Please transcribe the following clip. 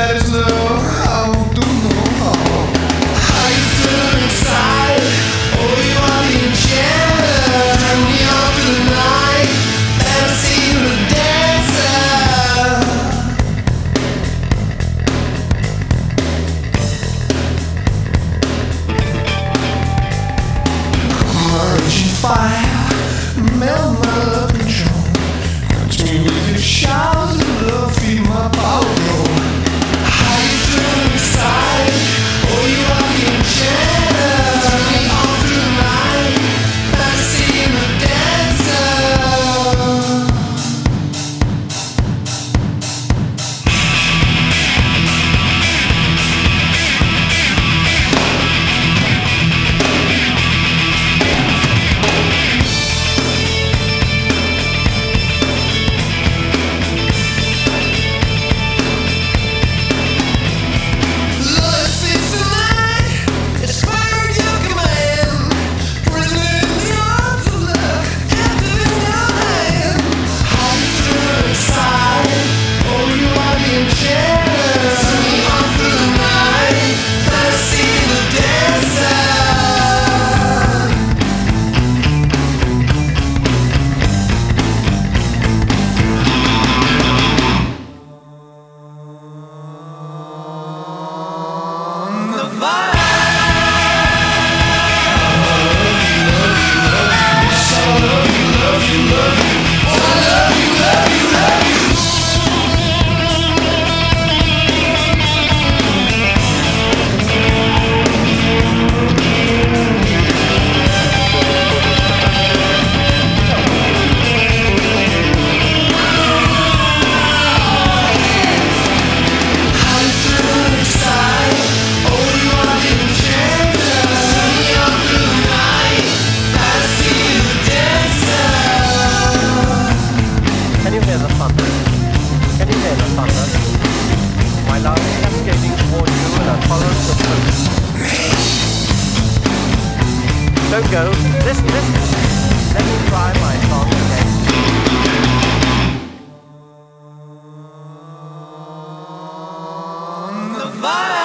there's no harm, do no harm. How you feel inside? Oh, you are the enchanter. Turn me on for the night. Let us see you the dancer. Emerging fire, melt my love control. Touch me with your showers of love, feed my power glow. How you feel inside? Oh, you are the enchanter. Turn me on through the night. Let us see you the dancer. My love is cascading towards you in a torrent of truth. Don't go. Listen. Let me try my song again. The vibe.